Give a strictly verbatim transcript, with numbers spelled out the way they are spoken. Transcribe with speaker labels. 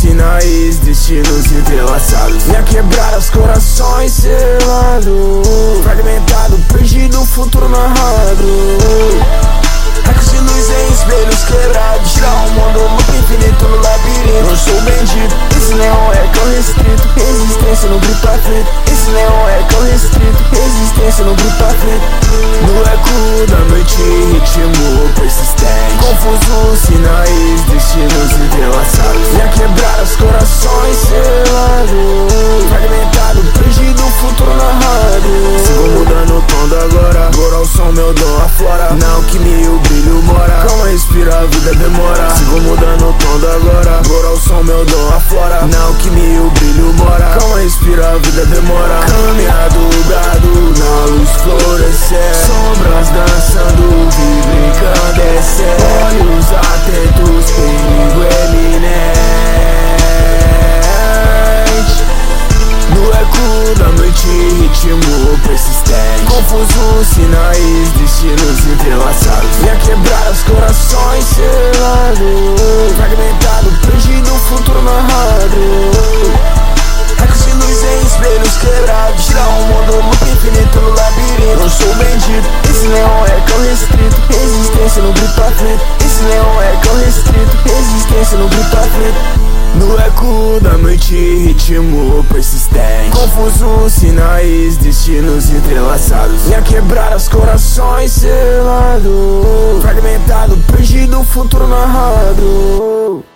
Speaker 1: sinais, destinos entrelaçados. Minha quebrada, os corações selados. Fragmentado, perdido, futuro narrado. Ecos de luz em espelhos quebrados. Tirar o mundo, loop infinito no labirinto. Não sou bendito, esse neon é cão restrito. Resistência no grito aflito. Esse neon é cão restrito. Resistência no grito aflito. No eco da noite, ritmo persistente. Confuso, sinais, destinos entrelaçados. Minha quebrada, os corações selados. Fragmentado, perdido, futuro narrado. Sigo mudando o tom da agora. Agora o som, meu dom aflora. Na alquimia o brilho mora. Calma, respira, a vida demora. Sigo mudando o tom da agora. Agora o som, meu dom aflora. Na alquimia o brilho mora. Calma, respira, a vida demora. Caminhado, gado, na luz florescer. Sombras dançando, vibra incandescer. Olhos atentos, perigo eminente. No eco da noite, ritmo persistente. Confuso, sinais, destinos entrelaçados. Minha quebrada, os corações selados. Fragmentado, perdido, futuro narrado. Ecos de luz em espelhos quebrados. Tirar o mundo, loop infinito no labirinto. Não sou bendito, esse neon é cão restrito. Resistência no grito aflito. Esse neon é cão restrito. Resistência no grito aflito. No eco da noite, ritmo persistente. Confuso, sinais, destinos entrelaçados. Minha quebrada, os corações selados. Fragmentado, perdido, futuro narrado.